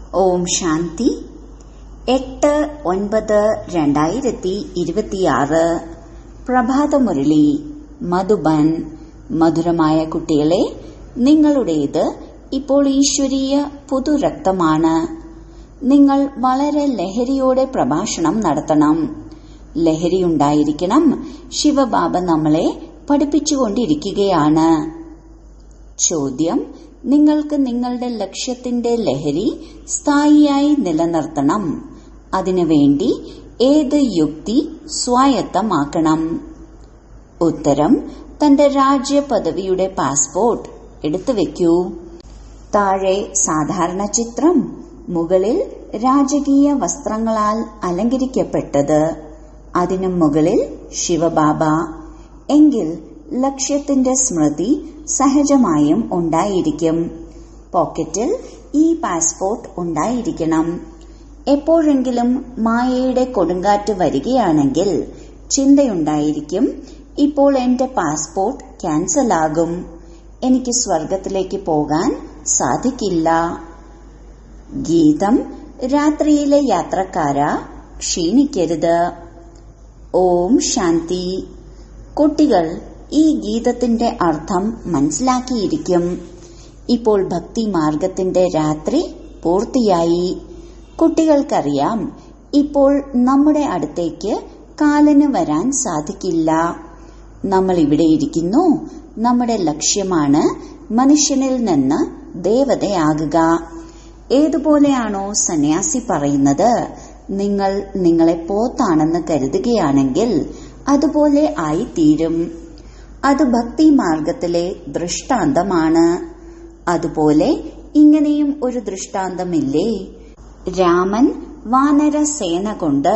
ഓം ശാന്തി. 8/9/2026 പ്രഭാതമുരളി മധുബൻ. മധുരമായ കുട്ടികളെ, നിങ്ങളുടേത് ഇപ്പോൾ ഈശ്വരീയ പുതുരക്തമാണ്. നിങ്ങൾ വളരെ ലഹരിയോടെ പ്രഭാഷണം നടത്തണം. ലഹരിയുണ്ടായിരിക്കണം. ശിവബാബ നമ്മളെ പഠിപ്പിച്ചുകൊണ്ടിരിക്കുകയാണ്. ചോദ്യം: നിങ്ങൾക്ക് നിങ്ങളുടെ ലക്ഷ്യത്തിന്റെ ലഹരി സ്ഥായിയായി നിലനിർത്തണം. അതിനുവേണ്ടി ഏത് യുക്തി സ്വായത്തമാക്കണം? ഉത്തരം: തന്റെ രാജ്യപദവിയുടെ പാസ്പോർട്ട് എടുത്തുവെക്കൂ. താഴെ സാധാരണ ചിത്രം, മുകളിൽ രാജകീയ വസ്ത്രങ്ങളാൽ അലങ്കരിക്കപ്പെട്ടത്, അതിനു മുകളിൽ ശിവബാബ. എങ്കിൽ ലക്ഷ്യത്തിന്റെ സ്മൃതി സഹജമായും ഉണ്ടായിരിക്കും. പോക്കറ്റിൽ ഈ പാസ്പോർട്ട് ഉണ്ടായിരിക്കണം. എപ്പോഴെങ്കിലും മായയുടെ കൊടുങ്കാറ്റ് വരികയാണെങ്കിൽ ചിന്തയുണ്ടായിരിക്കും, ഇപ്പോൾ എന്റെ പാസ്പോർട്ട് ക്യാൻസൽ ആകും, എനിക്ക് സ്വർഗത്തിലേക്ക് പോകാൻ സാധിക്കില്ല. ഗീതം: രാത്രിയിലെ യാത്രക്കാരാ, ക്ഷീണിക്കരുത്. ഓം ശാന്തി. കുട്ടികൾ ഈ ഗീതത്തിന്റെ അർത്ഥം മനസ്സിലാക്കിയിരിക്കും. ഇപ്പോൾ ഭക്തി മാർഗത്തിന്റെ രാത്രി പൂർത്തിയായി. കുട്ടികൾക്കറിയാം, ഇപ്പോൾ നമ്മുടെ അടുത്തേക്ക് കാലന് വരാൻ സാധിക്കില്ല. നമ്മൾ ഇവിടെ ഇരിക്കുന്നു. നമ്മുടെ ലക്ഷ്യമാണ് മനുഷ്യനിൽ നിന്ന് ദേവതയാകുക. ഏതുപോലെയാണോ സന്യാസി പറയുന്നത്, നിങ്ങൾ നിങ്ങളെ പോത്താണെന്ന് കരുതുകയാണെങ്കിൽ അതുപോലെ ആയിത്തീരും. അത് ഭക്തി മാർഗത്തിലെ ദൃഷ്ടാന്തമാണ്. അതുപോലെ ഇങ്ങനെയും ഒരു ദൃഷ്ടാന്തമില്ലേ? രാമൻ വാനരസേന കൊണ്ട്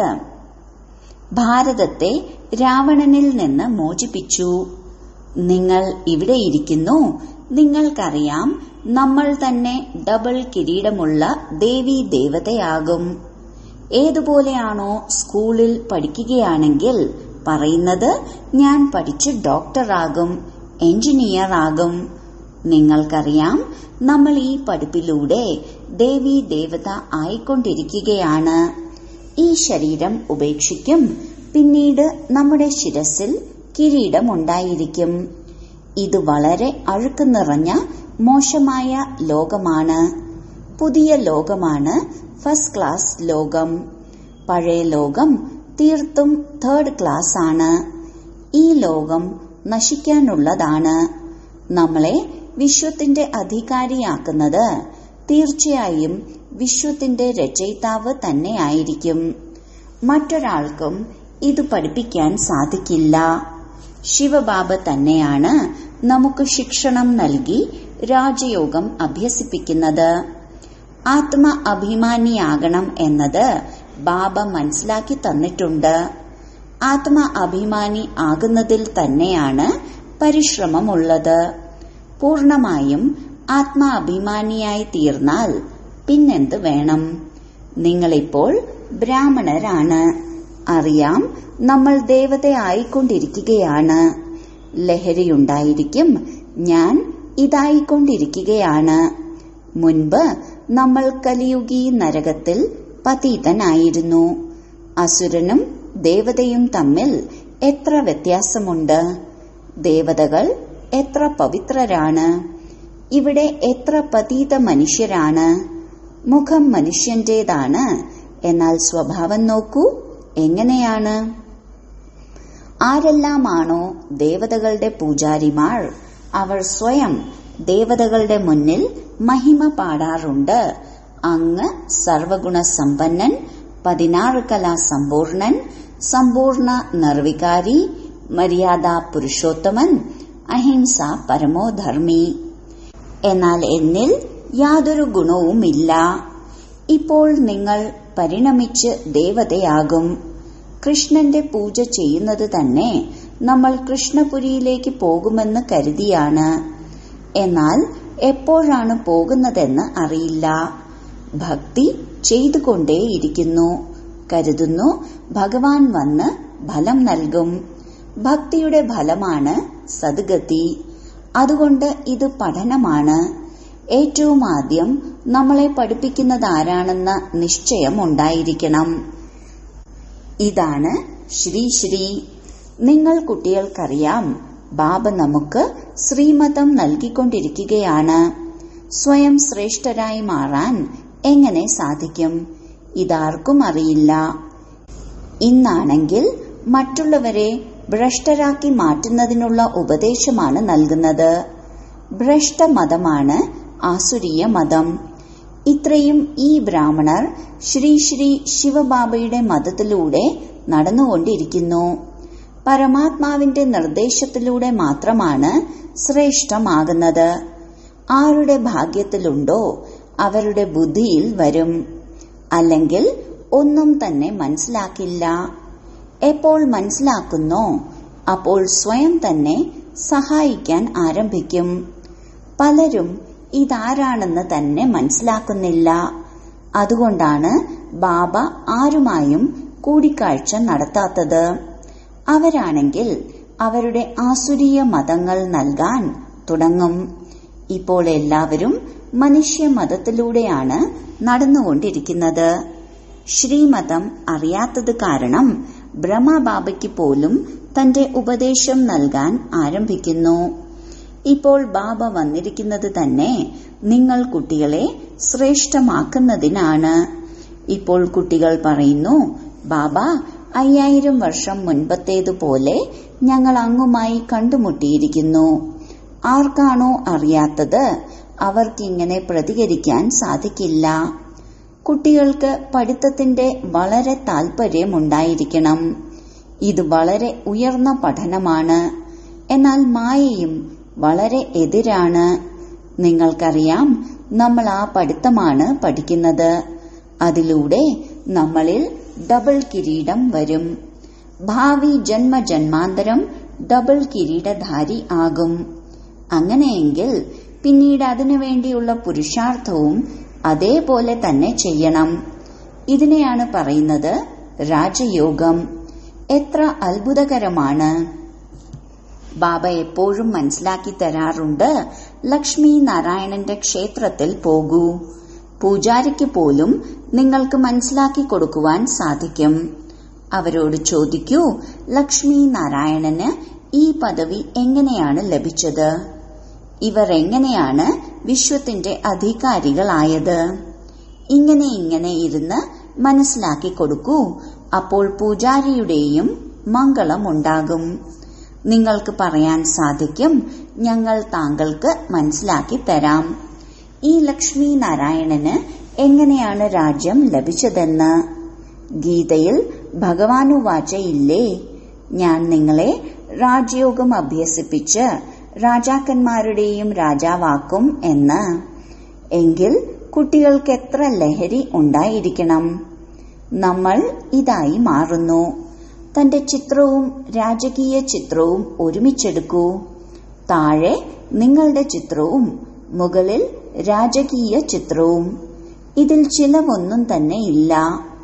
ഭാരതത്തെ രാവണനിൽ നിന്ന് മോചിപ്പിച്ചു. നിങ്ങൾ ഇവിടെ ഇരിക്കുന്നു. നിങ്ങൾക്കറിയാം, നമ്മൾ തന്നെ ഡബിൾ കിരീടമുള്ള ദേവീ ദേവതയാകും. ഏതുപോലെയാണോ സ്കൂളിൽ പഠിക്കുകയാണെങ്കിൽ പറയുന്നത്, ഞാൻ പഠിച്ച് ഡോക്ടറാകും, എഞ്ചിനീയർ ആകും. നിങ്ങൾക്കറിയാം, നമ്മൾ ഈ പഠിപ്പിലൂടെ ദേവീ ദേവത ആയിക്കൊണ്ടിരിക്കുകയാണ്. ഈ ശരീരം ഉപേക്ഷിക്കും. പിന്നീട് നമ്മുടെ ശിരസിൽ കിരീടമുണ്ടായിരിക്കും. ഇത് വളരെ അഴുക്ക് നിറഞ്ഞ മോശമായ ലോകമാണ്. പുതിയ ലോകമാണ് ഫസ്റ്റ് ക്ലാസ് ലോകം. പഴയ ലോകം തീർത്തും തേർഡ് ക്ലാസ് ആണ്. ഈ ലോകം നശിക്കാനുള്ളതാണ്. നമ്മളെ വിശ്വത്തിന്റെ അധികാരിയാക്കുന്നത് തീർച്ചയായും വിശ്വത്തിന്റെ രചയിതാവ് തന്നെയായിരിക്കും. മറ്റൊരാൾക്കും ഇത് പഠിപ്പിക്കാൻ സാധിക്കില്ല. ശിവബാബ തന്നെയാണ് നമുക്ക് ശിക്ഷണം നൽകി രാജയോഗം അഭ്യസിപ്പിക്കുന്നത്. ആത്മ അഭിമാനിയാകണം എന്നത് ബാബ മനസ്സിലാക്കി തന്നിട്ടുണ്ട്. ആത്മ അഭിമാനി ആകുന്നതിൽ തന്നെയാണ് പരിശ്രമമുള്ളത്. പൂർണമായും ആത്മാഭിമാനിയായി തീർന്നാൽ പിന്നെന്ത് വേണം? നിങ്ങളിപ്പോൾ ബ്രാഹ്മണരാണ്. അറിയാം, നമ്മൾ ദേവതയായിക്കൊണ്ടിരിക്കുകയാണ്. ലഹരിയുണ്ടായിരിക്കും, ഞാൻ ഇതായിക്കൊണ്ടിരിക്കുകയാണ്. മുൻപ് നമ്മൾ കലിയുഗി നരകത്തിൽ പതീതനായിരുന്നു. അസുരനും ദേവതയും തമ്മിൽ എത്ര വ്യത്യാസമുണ്ട്! ദേവതകൾ എത്ര പവിത്രരാണ്! ഇവിടെ എത്ര പതീത മനുഷ്യരാണ്! മുഖം മനുഷ്യന്റേതാണ്, എന്നാൽ സ്വഭാവം നോക്കൂ എങ്ങനെയാണ്. ആരെല്ലാമാണോ ദേവതകളുടെ പൂജാരിമാർ, അവർ സ്വയം ദേവതകളുടെ മുന്നിൽ മഹിമ പാടാറുണ്ട്. അങ്ങ് സർവഗുണ സമ്പന്നൻ, 16 കലാ സമ്പൂർണൻ, സമ്പൂർണ്ണ നിർവികാരി, മര്യാദ പുരുഷോത്തമൻ, അഹിംസ പരമോധർമ്മി. എന്നാൽ എന്നിൽ യാതൊരു ഗുണവുമില്ല. ഇപ്പോൾ നിങ്ങൾ പരിണമിച്ച് ദേവതയാകും. കൃഷ്ണന്റെ പൂജ ചെയ്യുന്നത് തന്നെ നമ്മൾ കൃഷ്ണപുരിയിലേക്ക് പോകുമെന്ന് കരുതിയാണ്. എന്നാൽ എപ്പോഴാണ് പോകുന്നതെന്ന് അറിയില്ല. ഭക്തി ചെയ്തുകൊണ്ടേയിരിക്കുന്നു. കരുതുന്നു ഭഗവാൻ വന്ന് ഫലം നൽകും. ഭക്തിയുടെ ഫലമാണ് സദ്ഗതി. അതുകൊണ്ട് ഇത് പഠനമാണ്. ഏറ്റവും ആദ്യം നമ്മളെ പഠിപ്പിക്കുന്നതാരാണെന്ന നിശ്ചയം ഉണ്ടായിരിക്കണം. ഇതാണ് ശ്രീ ശ്രീ. നിങ്ങൾ കുട്ടികൾക്കറിയാം, ബാബ നമുക്ക് ശ്രീമതം നൽകിക്കൊണ്ടിരിക്കുകയാണ്. സ്വയം ശ്രേഷ്ഠരായി മാറാൻ എങ്ങനെ സാധിക്കും? ഇതാർക്കും അറിയില്ല. ഇന്നാണെങ്കിൽ മറ്റുള്ളവരെ ഭ്രഷ്ടരാക്കി മാറ്റുന്നതിനുള്ള ഉപദേശമാണ് നൽകുന്നത്. ഭ്രഷ്ടമതമാണ് ആസുരീയ മതം. ഇത്രയും ഈ ബ്രാഹ്മണർ ശ്രീ ശ്രീ ശിവബാബയുടെ മതത്തിലൂടെ നടന്നുകൊണ്ടിരിക്കുന്നു. പരമാത്മാവിന്റെ നിർദ്ദേശത്തിലൂടെ മാത്രമാണ് ശ്രേഷ്ഠമാകുന്നത്. ആരുടെ ഭാഗ്യത്തിലുണ്ടോ അവരുടെ ബുദ്ധിയിൽ വരും. അല്ലെങ്കിൽ ഒന്നും തന്നെ മനസ്സിലാക്കില്ല. എപ്പോൾ മനസ്സിലാക്കുന്നോ അപ്പോൾ സ്വയം തന്നെ സഹായിക്കാൻ ആരംഭിക്കും. പലരും ഇതാരാണെന്ന് തന്നെ മനസ്സിലാക്കുന്നില്ല. അതുകൊണ്ടാണ് ബാബ ആരുമായും കൂടിക്കാഴ്ച നടത്താത്തത്. അവരാണെങ്കിൽ അവരുടെ ആസുരീയ മതങ്ങൾ നൽകാൻ തുടങ്ങും. ഇപ്പോൾ എല്ലാവരും മനുഷ്യ മതത്തിലൂടെയാണ് നടന്നുകൊണ്ടിരിക്കുന്നത്. ശ്രീമതം അറിയാത്തത് കാരണം ബ്രഹ്മബാബയ്ക്ക് പോലും തന്റെ ഉപദേശം നൽകാൻ ആരംഭിക്കുന്നു. ഇപ്പോൾ ബാബ വന്നിരിക്കുന്നത് തന്നെ നിങ്ങൾ കുട്ടികളെ ശ്രേഷ്ഠമാക്കുന്നതിനാണ്. ഇപ്പോൾ കുട്ടികൾ പറയുന്നു, ബാബ 5000 വർഷം മുൻപത്തേതുപോലെ ഞങ്ങൾ അങ്ങുമായി കണ്ടുമുട്ടിയിരിക്കുന്നു. ആർക്കാണോ അറിയാത്തത് അവർക്കിങ്ങനെ പ്രതികരിക്കാൻ സാധിക്കില്ല. കുട്ടികൾക്ക് പഠിത്തത്തിന്റെ വളരെ താൽപര്യമുണ്ടായിരിക്കണം. ഇത് വളരെ ഉയർന്ന പഠനമാണ്. എന്നാൽ മായയും വളരെ എതിരാണ്. നിങ്ങൾക്കറിയാം, നമ്മൾ ആ പഠിത്തമാണ് പഠിക്കുന്നത്. അതിലൂടെ നമ്മളിൽ ഡബിൾ കിരീടം വരും. ഭാവി ജന്മജന്മാന്തരം ഡബിൾ കിരീടധാരി ആകും. അങ്ങനെയെങ്കിൽ പിന്നീട് അതിനുവേണ്ടിയുള്ള പുരുഷാർത്ഥവും അതേപോലെ തന്നെ ചെയ്യണം. ഇതിനെയാണ് പറയുന്നത് രാജയോഗം. എത്ര അത്ഭുതകരമാണ്! ബാബ എപ്പോഴും മനസ്സിലാക്കി തരാറുണ്ട്, ലക്ഷ്മി നാരായണന്റെ ക്ഷേത്രത്തിൽ പോകൂ. പൂജാരിക്ക് പോലും നിങ്ങൾക്ക് മനസ്സിലാക്കി കൊടുക്കുവാൻ സാധിക്കും. അവരോട് ചോദിക്കൂ, ലക്ഷ്മി നാരായണന് ഈ പദവി എങ്ങനെയാണ് ലഭിച്ചത്? ഇവർ എങ്ങനെയാണ് വിശ്വത്തിന്റെ അധികാരികളായത്? ഇങ്ങനെ ഇരുന്ന് മനസ്സിലാക്കി കൊടുക്കൂ. അപ്പോൾ പൂജാരിയുടെയും മംഗളമുണ്ടാകും. നിങ്ങൾക്ക് പറയാൻ സാധിക്കും, ഞങ്ങൾ താങ്കൾക്ക് മനസ്സിലാക്കി തരാം. ഈ ലക്ഷ്മി നാരായണന് എങ്ങനെയാണ് രാജ്യം ലഭിച്ചതെന്ന്. ഗീതയിൽ ഭഗവാനുവാചയില്ലേ, ഞാൻ നിങ്ങളെ രാജയോഗം അഭ്യസിപ്പിച്ച് രാജാക്കന്മാരുടെയും രാജാവാക്കും എന്ന്. എങ്കിൽ കുട്ടികൾക്ക് എത്ര ലഹരി ഉണ്ടായിരിക്കണം. നമ്മൾ ഇതായി മാറുന്നു. തന്റെ ചിത്രവും രാജകീയ ചിത്രവും ഒരുമിച്ചെടുക്കൂ. താഴെ നിങ്ങളുടെ ചിത്രവും മുകളിൽ രാജകീയ ചിത്രവും. ഇതിൽ ചിലവൊന്നും തന്നെ ഇല്ല.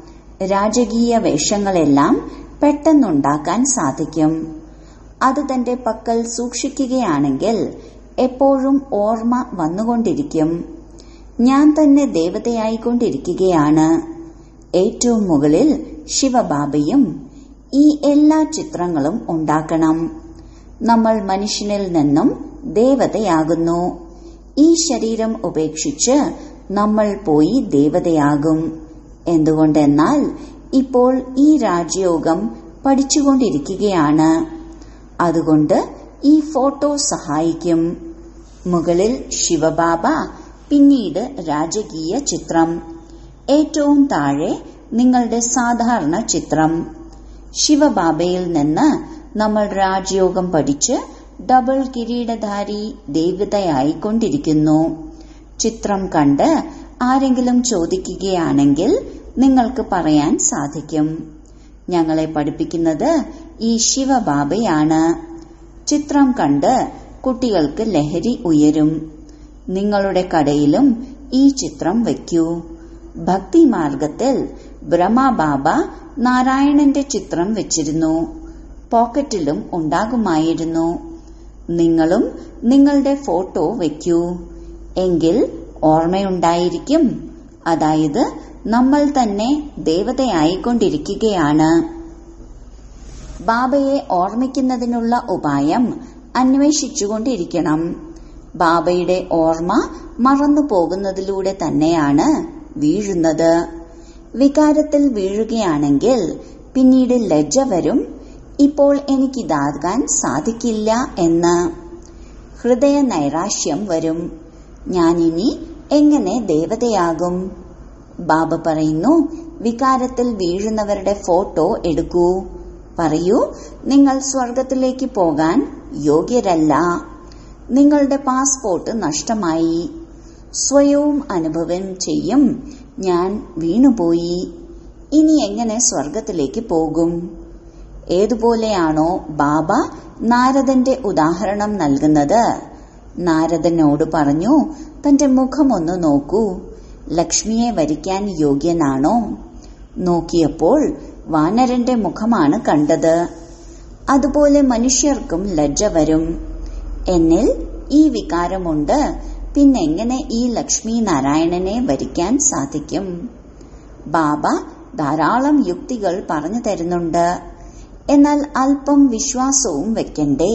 രാജകീയ വേഷങ്ങളെല്ലാം പെട്ടെന്നുണ്ടാക്കാൻ സാധിക്കും. അത് തന്റെ പക്കൽ സൂക്ഷിക്കുകയാണെങ്കിൽ എപ്പോഴും ഓർമ്മ വന്നുകൊണ്ടിരിക്കും. ഞാൻ തന്നെ ദേവതയായിക്കൊണ്ടിരിക്കുകയാണ്. ഏറ്റവും മുകളിൽ ശിവബാബയും. ഈ എല്ലാ ചിത്രങ്ങളും ഉണ്ടാക്കണം. നമ്മൾ മനുഷ്യനിൽ നിന്നും ദേവതയാകുന്നു. ഈ ശരീരം ഉപേക്ഷിച്ച് നമ്മൾ പോയി ദേവതയാകും. എന്തുകൊണ്ടെന്നാൽ ഇപ്പോൾ ഈ രാജയോഗം പഠിച്ചുകൊണ്ടിരിക്കുകയാണ്. അതുകൊണ്ട് ഈ ഫോട്ടോ സഹായിക്കും. മുകളിൽ ശിവബാബ, പിന്നീട് രാജകീയ ചിത്രം, ഏറ്റവും താഴെ നിങ്ങളുടെ സാധാരണ ചിത്രം. ശിവബാബയിൽ നിന്ന് നമ്മൾ രാജയോഗം പഠിച്ച് ഡബിൾ കിരീടധാരി ദേവതയായിക്കൊണ്ടിരിക്കുന്നു. ചിത്രം കണ്ട് ആരെങ്കിലും ചോദിക്കുകയാണെങ്കിൽ നിങ്ങൾക്ക് പറയാൻ സാധിക്കും, ഞങ്ങളെ പഠിപ്പിക്കുന്നത് ഈ ശിവബാബയാണ്. ചിത്രം കണ്ട് കുട്ടികൾക്ക് ലഹരി ഉയരും. നിങ്ങളുടെ കടയിലും ഈ ചിത്രം വയ്ക്കൂ. ഭക്തിമാർഗത്തിൽ ബ്രഹ്മബാബ നാരായണന്റെ ചിത്രം വെച്ചിരുന്നു. പോക്കറ്റിലും ഉണ്ടാകുമായിരുന്നു. നിങ്ങളും നിങ്ങളുടെ ഫോട്ടോ വയ്ക്കൂ. എങ്കിൽ ഓർമ്മയുണ്ടായിരിക്കും. അതായത് നമ്മൾ തന്നെ ദേവതയായിക്കൊണ്ടിരിക്കുകയാണ്. ബാബയെ ഓർമ്മിക്കുന്നതിനുള്ള ഉപായം അന്വേഷിച്ചുകൊണ്ടിരിക്കണം. ബാബയുടെ ഓർമ്മ മറന്നു പോകുന്നതിലൂടെ തന്നെയാണ് വീഴുന്നത്. വികാരത്തിൽ വീഴുകയാണെങ്കിൽ പിന്നീട് ലജ്ജ വരും. ഇപ്പോൾ എനിക്കിതാകാൻ സാധിക്കില്ല എന്ന് ഹൃദയ നൈരാശ്യം വരും. ഞാനിനി എങ്ങനെ ദേവതയാകും? ബാബ പറയുന്നു, വികാരത്തിൽ വീഴുന്നവരുടെ ഫോട്ടോ എടുക്കൂ. പറയൂ, നിങ്ങൾ സ്വർഗത്തിലേക്ക് പോകാൻ യോഗ്യരല്ല. നിങ്ങളുടെ പാസ്പോർട്ട് നഷ്ടമായി. സ്വയവും അനുഭവം ചെയ്യും, ഞാൻ വീണുപോയി. ഇനി എങ്ങനെ സ്വർഗത്തിലേക്ക് പോകും? ഏതുപോലെയാണോ ബാബ നാരദന്റെ ഉദാഹരണം നൽകുന്നത്. നാരദനോട് പറഞ്ഞു, തന്റെ മുഖമൊന്ന് നോക്കൂ. ലക്ഷ്മിയെ വരിക്കാൻ യോഗ്യനാണോ? നോക്കിയപ്പോൾ വാനരന്റെ മുഖമാണ് കണ്ടത്. അതുപോലെ മനുഷ്യർക്കും ലജ്ജ വരും. എന്നിൽ ഈ വികാരമുണ്ട്, പിന്നെങ്ങനെ ഈ ലക്ഷ്മി നാരായണനെ വരിക്കാൻ സാധിക്കും? ബാബ ധാരാളം യുക്തികൾ പറഞ്ഞു തരുന്നുണ്ട്. എന്നാൽ അല്പം വിശ്വാസവും വെക്കണ്ടേ?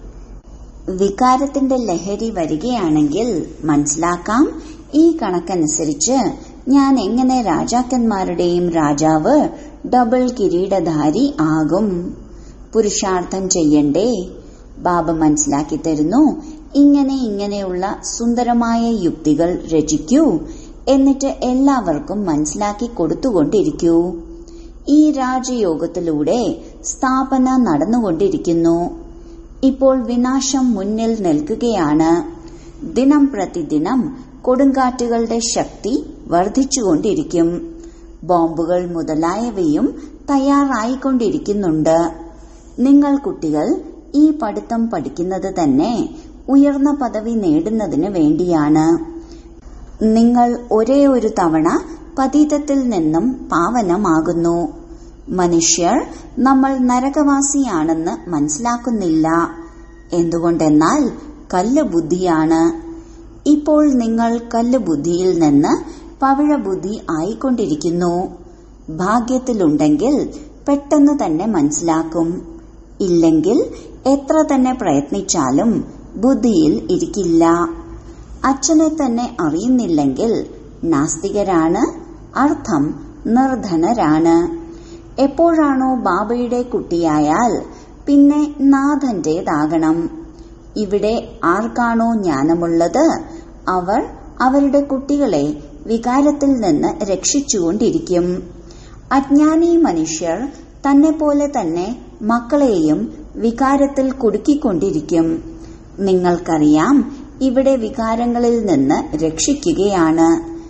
വികാരത്തിന്റെ ലഹരി വരികയാണെങ്കിൽ മനസ്സിലാക്കാം, ഈ കണക്കനുസരിച്ച് ഞാൻ എങ്ങനെ രാജാക്കന്മാരുടെയും രാജാവ്, ഡബിൾ കിരീടധാരി ആകും? പുരുഷാർത്ഥം ചെയ്യണ്ടേ? ബാബ മനസ്സിലാക്കി തരുന്നു, ഇങ്ങനെയുള്ള സുന്ദരമായ യുക്തികൾ രചിക്കൂ. എന്നിട്ട് എല്ലാവർക്കും മനസ്സിലാക്കി കൊടുത്തുകൊണ്ടിരിക്കൂ. ഈ രാജയോഗത്തിലൂടെ സ്ഥാപന നടന്നുകൊണ്ടിരിക്കുന്നു. ഇപ്പോൾ വിനാശം മുന്നിൽ നിൽക്കുകയാണ്. ദിനം പ്രതിദിനം കൊടുങ്കാറ്റുകളുടെ ശക്തി വർദ്ധിച്ചുകൊണ്ടിരിക്കും. ബോംബുകൾ മുതലായവയും തയ്യാറായിക്കൊണ്ടിരിക്കുന്നുണ്ട്. നിങ്ങൾ കുട്ടികൾ ഈ പഠിത്തം പഠിക്കുന്നത് തന്നെ ഉയർന്ന പദവി നേടുന്നതിന് വേണ്ടിയാണ്. നിങ്ങൾ ഒരേ ഒരു തവണ പതീതത്തിൽ നിന്നും പാവനമാകുന്നു. മനുഷ്യർ നമ്മൾ നരകവാസിയാണെന്ന് മനസ്സിലാക്കുന്നില്ല. എന്തുകൊണ്ടെന്നാൽ കല്ല് ബുദ്ധിയാണ്. ഇപ്പോൾ നിങ്ങൾ കല്ല് ബുദ്ധിയിൽ നിന്ന് പവിഴബുദ്ധി ആയിക്കൊണ്ടിരിക്കുന്നു. ഭാഗ്യത്തിലുണ്ടെങ്കിൽ പെട്ടെന്ന് തന്നെ മനസ്സിലാക്കും. ഇല്ലെങ്കിൽ എത്ര തന്നെ പ്രയത്നിച്ചാലും ബുദ്ധിയിൽ ഇരിക്കില്ല. അച്ഛനെ തന്നെ അറിയുന്നില്ലെങ്കിൽ നാസ്തികരാണ്, അർത്ഥം നിർധനരാണ്. എപ്പോഴാണോ ബാബയുടെ കുട്ടിയായാൽ പിന്നെ നാഥന്റേതാകണം. ഇവിടെ ആർക്കാണോ ജ്ഞാനമുള്ളത് അവർ അവരുടെ കുട്ടികളെ വികാരത്തിൽ നിന്ന് രക്ഷിച്ചുകൊണ്ടിരിക്കും. അജ്ഞാനി മനുഷ്യർ തന്നെ പോലെ തന്നെ മക്കളെയും വികാരത്തിൽ കുടുക്കിക്കൊണ്ടിരിക്കും. നിങ്ങൾക്കറിയാം, ഇവിടെ വികാരങ്ങളിൽ നിന്ന് രക്ഷിക്കുകയാണ്.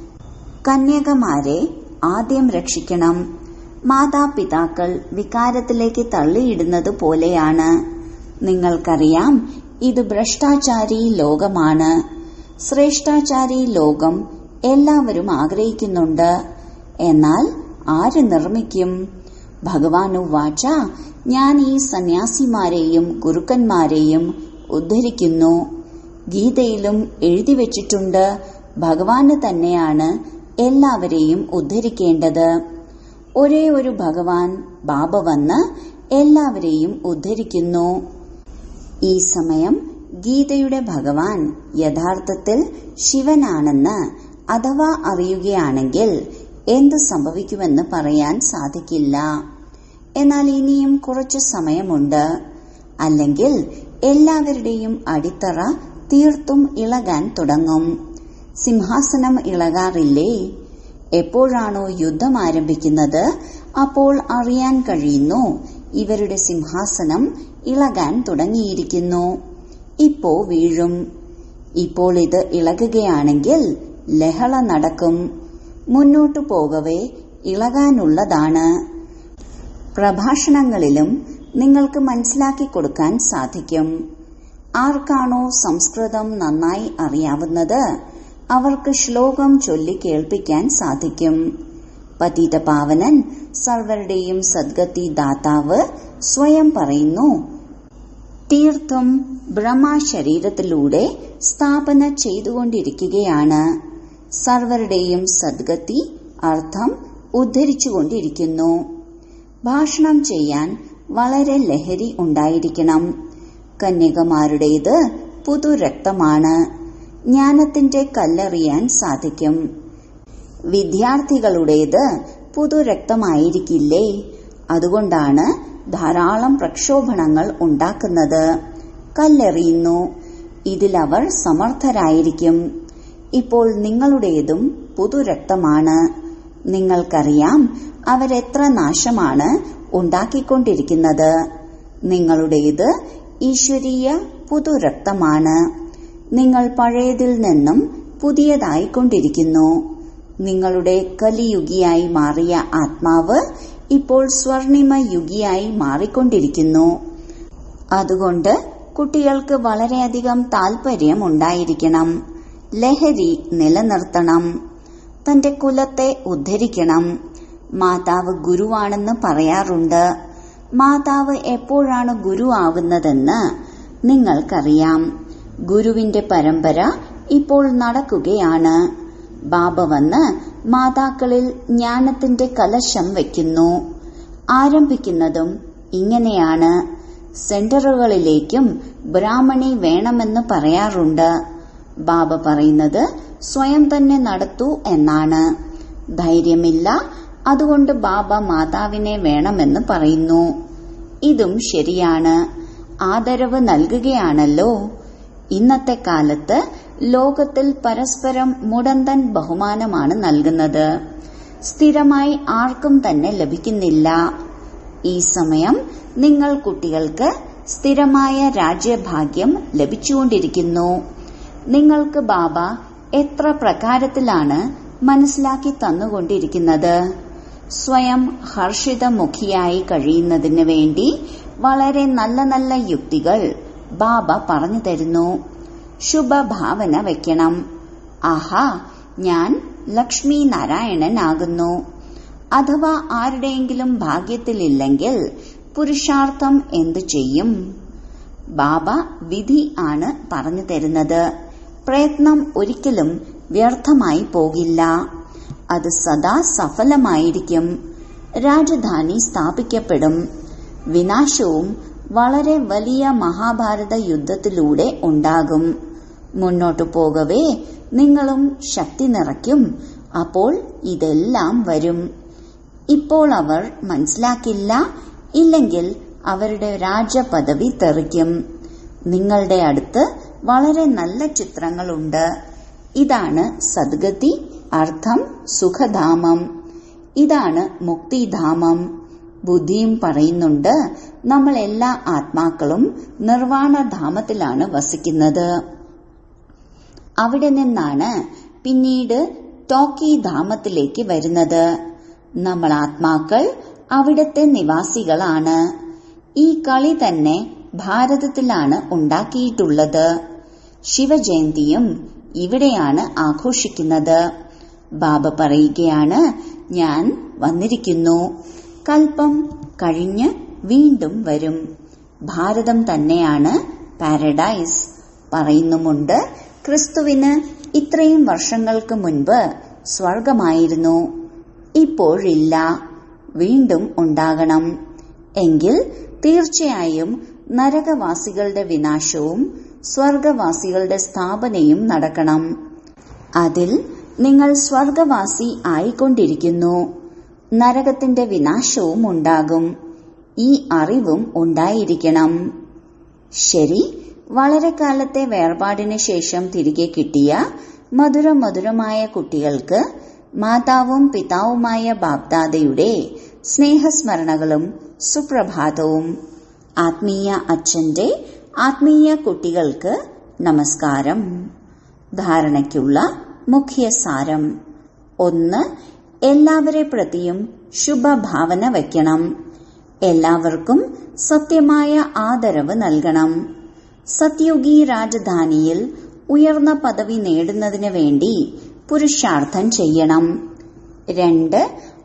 കന്യകമാരെ ആദ്യം രക്ഷിക്കണം. മാതാപിതാക്കൾ വികാരത്തിലേക്ക് തള്ളിയിടുന്നത് പോലെയാണ്. നിങ്ങൾക്കറിയാം, ഇത് ഭ്രഷ്ടാചാരി ലോകമാണ്. ശ്രേഷ്ഠാചാരി ലോകം എല്ലാവരും ആഗ്രഹിക്കുന്നുണ്ട്. എന്നാൽ ആര് നിർമ്മിക്കും? ഭഗവാനു വാച, ഞാൻ ഈ സന്യാസിമാരെയും ഗുരുക്കന്മാരെയും ഉദ്ധരിക്കുന്നു. ഗീതയിലും എഴുതിവെച്ചിട്ടുണ്ട്, ഭഗവാന് തന്നെയാണ് എല്ലാവരെയും ഉദ്ധരിക്കേണ്ടത്. ഒരേ ഒരു ഭഗവാൻ ബാബ വന്ന് എല്ലാവരെയും ഉദ്ധരിക്കുന്നു. ഈ സമയം ഗീതയുടെ ഭഗവാൻ യഥാർത്ഥത്തിൽ ശിവനാണെന്ന് അഥവാ അറിയുകയാണെങ്കിൽ എന്ത് സംഭവിക്കുമെന്ന് പറയാൻ സാധിക്കില്ല. എന്നാൽ ഇനിയും കുറച്ചു സമയമുണ്ട്. അല്ലെങ്കിൽ എല്ലാവരുടെയും അടിത്തറ തീർത്തും ഇളകാൻ തുടങ്ങും. സിംഹാസനം ഇളകാറില്ലേ? എപ്പോഴാണോ യുദ്ധം ആരംഭിക്കുന്നത് അപ്പോൾ അറിയാൻ കഴിയുന്നു ഇവരുടെ സിംഹാസനം ഇളകാൻ തുടങ്ങിയിരിക്കുന്നു. ഇപ്പോ വീഴും. ഇപ്പോൾ ഇത് ഇളകുകയാണെങ്കിൽ ലഹള നടക്കും. മുന്നോട്ടു പോകവേ ഇളകാനുള്ളതാണ്. പ്രഭാഷണങ്ങളിലും നിങ്ങൾക്ക് മനസ്സിലാക്കി കൊടുക്കാൻ സാധിക്കും. ആർക്കാണോ സംസ്കൃതം നന്നായി അറിയാവുന്നത് അവർക്ക് ശ്ലോകം ചൊല്ലി കേൾപ്പിക്കാൻ സാധിക്കും. പതിതപാവനൻ സർവരുടെയും സദ്ഗതി ദാതാവ് സ്വയം പറയുന്നു, തീർത്ഥം ബ്രഹ്മ ശരീരത്തിലൂടെ സ്ഥാപന ചെയ്തുകൊണ്ടിരിക്കുകയാണ്. സർവരുടെയും സദ്ഗതി അർത്ഥം ഉദ്ധരിച്ചുകൊണ്ടിരിക്കുന്നു. ഭാഷണം ചെയ്യാൻ വളരെ ലഹരി ഉണ്ടായിരിക്കണം. കന്യകമാരുടേത് പുതുരക്തമാണ്. ജ്ഞാനത്തിന്റെ കല്ലെറിയാൻ സാധിക്കും. വിദ്യാർത്ഥികളുടേത് പുതുരക്തമായിരിക്കില്ലേ? അതുകൊണ്ടാണ് ധാരാളം പ്രക്ഷോഭണങ്ങൾ ഉണ്ടാക്കുന്നത്. കല്ലെറിയുന്നു. ഇതിലവർ സമർത്ഥരായിരിക്കും. ഇപ്പോൾ നിങ്ങളുടേതും പുതുരക്തമാണ്. നിങ്ങൾക്കറിയാം അവരെത്ര നാശമാണ് ഉണ്ടാക്കിക്കൊണ്ടിരിക്കുന്നത്. നിങ്ങളുടേത് ഈശ്വരീയ പുതുരക്തമാണ്. നിങ്ങൾ പഴയതിൽ നിന്നും പുതിയതായിക്കൊണ്ടിരിക്കുന്നു. നിങ്ങളുടെ കലിയുഗിയായി മാറിയ ആത്മാവ് ഇപ്പോൾ സ്വർണിമ യുഗിയായി മാറിക്കൊണ്ടിരിക്കുന്നു. അതുകൊണ്ട് കുട്ടികൾക്ക് വളരെയധികം താൽപര്യം ഉണ്ടായിരിക്കണം. ലഹരി നിലനിർത്തണം. തന്റെ കുലത്തെ ഉദ്ധരിക്കണം. മാതാവ് ഗുരുവാണെന്ന് പറയാറുണ്ട്. മാതാവ് എപ്പോഴാണ് ഗുരു ആവുന്നതെന്ന് നിങ്ങൾക്കറിയാം. ഗുരുവിന്റെ പരമ്പര ഇപ്പോൾ നടക്കുകയാണ്. ബാബ വന്ന് മാതാക്കളിൽ ജ്ഞാനത്തിന്റെ കലശം വയ്ക്കുന്നു. ആരംഭിക്കുന്നതും ഇങ്ങനെയാണ്. സെന്ററുകളിലേക്കും ബ്രാഹ്മണി വേണമെന്ന് പറയാറുണ്ട്. ബാബ പറയുന്നത് സ്വയം തന്നെ നടത്തൂ എന്നാണ്. ധൈര്യമില്ല, അതുകൊണ്ട് ബാബ മാതാവിനെ വേണമെന്ന് പറയുന്നു. ഇതും ശരിയാണ്. ആദരവ് നൽകുകയാണല്ലോ. ഇന്നത്തെ കാലത്ത് ലോകത്തിൽ പരസ്പരം മുടന്തൻ ബഹുമാനമാണ് നൽകുന്നത്. സ്ഥിരമായി ആർക്കും തന്നെ ലഭിക്കുന്നില്ല. ഈ സമയം നിങ്ങൾ കുട്ടികൾക്ക് സ്ഥിരമായ രാജ്യഭാഗ്യം ലഭിച്ചുകൊണ്ടിരിക്കുന്നു. നിങ്ങൾക്ക് ബാബ എത്ര പ്രകാരത്തിലാണ് മനസ്സിലാക്കി തന്നുകൊണ്ടിരിക്കുന്നത്. സ്വയം ഹർഷിതമുഖിയായി കഴിയുന്നതിന് വേണ്ടി വളരെ നല്ല നല്ല യുക്തികൾ ബാബ പറഞ്ഞു തരുന്നു. ശുഭഭാവന വയ്ക്കണം. ആഹാ, ഞാൻ ലക്ഷ്മി നാരായണനാകുന്നു. അഥവാ ആരുടെയെങ്കിലും ഭാഗ്യത്തിലില്ലെങ്കിൽ പുരുഷാർത്ഥം എന്തു ചെയ്യും? ബാബ വിധി ആണ് പറഞ്ഞു തരുന്നത്. പ്രയത്നം ഒരിക്കലും വ്യർത്ഥമായി പോകില്ല. അത് സദാ സഫലമായിരിക്കും. രാജധാനി സ്ഥാപിക്കപ്പെടും. വിനാശവും വളരെ വലിയ മഹാഭാരത യുദ്ധത്തിലൂടെ ഉണ്ടാകും. മുന്നോട്ടു പോകവേ നിങ്ങളും ശക്തി നിറയ്ക്കും. അപ്പോൾ ഇതെല്ലാം വരും. ഇപ്പോൾ അവർ മനസ്സിലാക്കില്ല, ഇല്ലെങ്കിൽ അവരുടെ രാജപദവി തെറിക്കും. നിങ്ങളുടെ അടുത്ത് വളരെ നല്ല ചിത്രങ്ങളുണ്ട്. ഇതാണ് സദ്ഗതി, അർത്ഥം സുഖധാമം. ഇതാണ് മുക്തിധാമം. ബുദ്ധിയും പറയുന്നുണ്ട്, നമ്മൾ എല്ലാ ആത്മാക്കളും നിർവാണധാമത്തിലാണ് വസിക്കുന്നത്. അവിടെ നിന്നാണ് പിന്നീട് ടോക്കി ധാമത്തിലേക്ക് വരുന്നത്. നമ്മൾ ആത്മാക്കൾ അവിടത്തെ നിവാസികളാണ്. ഈ കളി തന്നെ ഭാരതത്തിലാണ് ഉണ്ടാക്കിയിട്ടുള്ളത്. ശിവജയന്തിയും ഇവിടെയാണ് ആഘോഷിക്കുന്നത്. ബാബ പറയുകയാണ്, ഞാൻ വന്നിരിക്കുന്നു. കൽപ്പം കഴിഞ്ഞ് വീണ്ടും വരും. ഭാരതം തന്നെയാണ് പാരഡൈസ്. പറയുന്നുമുണ്ട്, ക്രിസ്തുവിന് ഇത്രയും വർഷങ്ങൾക്ക് മുൻപ് സ്വർഗമായിരുന്നു. ഇപ്പോഴില്ല, വീണ്ടും ഉണ്ടാകണം. എങ്കിൽ തീർച്ചയായും നരകവാസികളുടെ വിനാശവും സ്വർഗവാസികളുടെ സ്ഥാപനയും നടക്കണം. അതിൽ നിങ്ങൾ സ്വർഗവാസി ആയിക്കൊണ്ടിരിക്കുന്നു. നരകത്തിന്റെ വിനാശവും ഉണ്ടാകും. ഈ അറിവും ഉണ്ടായിരിക്കണം. ശരി, വളരെ കാലത്തെ വേർപാടിന് ശേഷം തിരികെ കിട്ടിയ മധുരമധുരമായ കുട്ടികൾക്ക് മാതാവും പിതാവുമായ ബാപ്ദാദയുടെ സ്നേഹസ്മരണകളും സുപ്രഭാതവും. ആത്മീയ അച്ഛന്റെ ആത്മീയ കുട്ടികൾക്ക് നമസ്കാരം. ധാരണയ്ക്കുള്ള മുഖ്യ സാരം: 1. എല്ലാവരെ പ്രതിയും ശുഭഭാവന വയ്ക്കണം. എല്ലാവർക്കും സത്യമായ ആദരവ് നൽകണം. സത്യുഗി രാജധാനിയിൽ ഉയർന്ന പദവി നേടുന്നതിന് വേണ്ടി പുരുഷാർത്ഥം ചെയ്യണം. 2.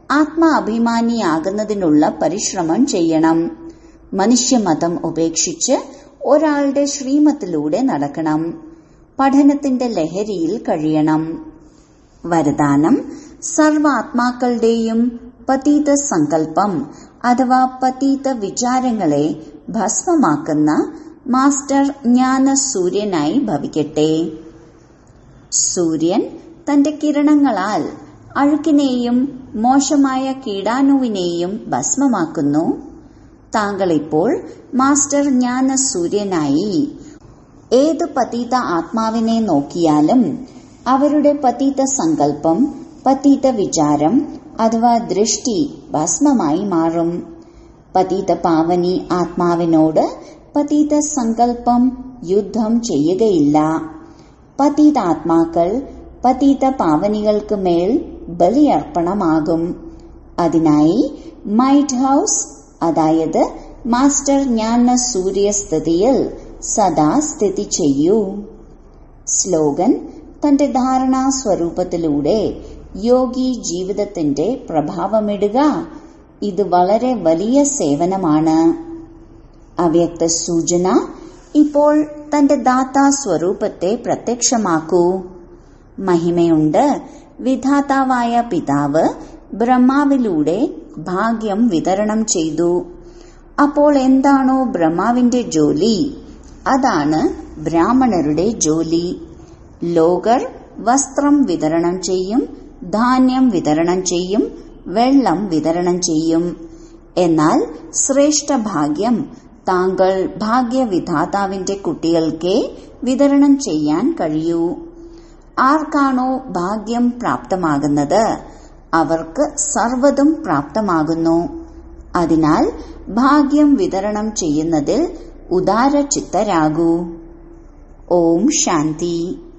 ആത്മാഭിമാനിയാകുന്നതിനുള്ള പരിശ്രമം ചെയ്യണം. മനുഷ്യമതം ഉപേക്ഷിച്ച് ഒരാളുടെ ശ്രീമത്തിലൂടെ നടക്കണം. പഠനത്തിന്റെ ലഹരിയിൽ കഴിയണം. വരദാനം: സർവാത്മാക്കളുടെയും പതീത സങ്കല്പം അഥവാ പതീത വിചാരങ്ങളെ ഭസ്മമാക്കുന്ന മാസ്റ്റർ ജ്ഞാന സൂര്യനായി ഭവിക്കട്ടെ. സൂര്യൻ തന്റെ കിരണങ്ങളാൽ അഴുക്കിനെയും മോശമായ കീടാണുവിനെയും ഭസ്മമാക്കുന്നു. താങ്കൾ ഇപ്പോൾ മാസ്റ്റർ ജ്ഞാന സൂര്യനായി ഏത് പതീത ആത്മാവിനെ നോക്കിയാലും അവരുടെ പതീത സങ്കല്പം, പതീത വിചാരം അഥവാ ദൃഷ്ടി ഭസ്മമായി മാറും. പതീത പാവനി ആത്മാവിനോട് പതീത സങ്കല്പം യുദ്ധം ചെയ്യുകയില്ല. പതീതാത്മാക്കൾ പതീത പാവനികൾക്ക് മേൽ ബലിയർപ്പണമാകും. അതിനായി മൈറ്റ് ഹൌസ്, അതായത് മാസ്റ്റർ ജ്ഞാന സൂര്യസ്ഥിതിയിൽ സദാ സ്ഥിതി ചെയ്യൂ. സ്ലോഗൻ: തന്റെ ധാരണാ സ്വരൂപത്തിലൂടെ യോഗി ജീവിതത്തിന്റെ പ്രഭാവമിടുക. ഇത് വളരെ വലിയ സേവനമാണ്. അവ്യക്ത സൂചന: ഇപ്പോൾ തന്റെ ദാതാ സ്വരൂപത്തെ പ്രത്യക്ഷമാക്കൂ. മഹിമയുണ്ട്. വിധാതാവായ പിതാവ് ബ്രഹ്മാവിലൂടെ ഭാഗ്യം വിതരണം ചെയ്തു. അപ്പോൾ എന്താണോ ബ്രഹ്മാവിന്റെ ജോലി, അതാണ് ബ്രാഹ്മണരുടെ ജോലി. ലോകർ വസ്ത്രം വിതരണം ചെയ്യും, ധാന്യം വിതരണം ചെയ്യും, വെള്ളം വിതരണം ചെയ്യും. എന്നാൽ ശ്രേഷ്ഠ ഭാഗ്യം താങ്കൾ ഭാഗ്യവിധാതാവിന്റെ കുട്ടികൾക്കേ വിതരണം ചെയ്യാൻ കഴിയൂ. ആർക്കാണോ ഭാഗ്യം പ്രാപ്തമാകുന്നത് അവർക്ക് സർവ്വതും പ്രാപ്തമാകുന്നു. അതിനാൽ ഭാഗ്യം വിതരണം ചെയ്യുന്നതിൽ ഉദാരചിത്തരാകൂ. ഓം ശാന്തി.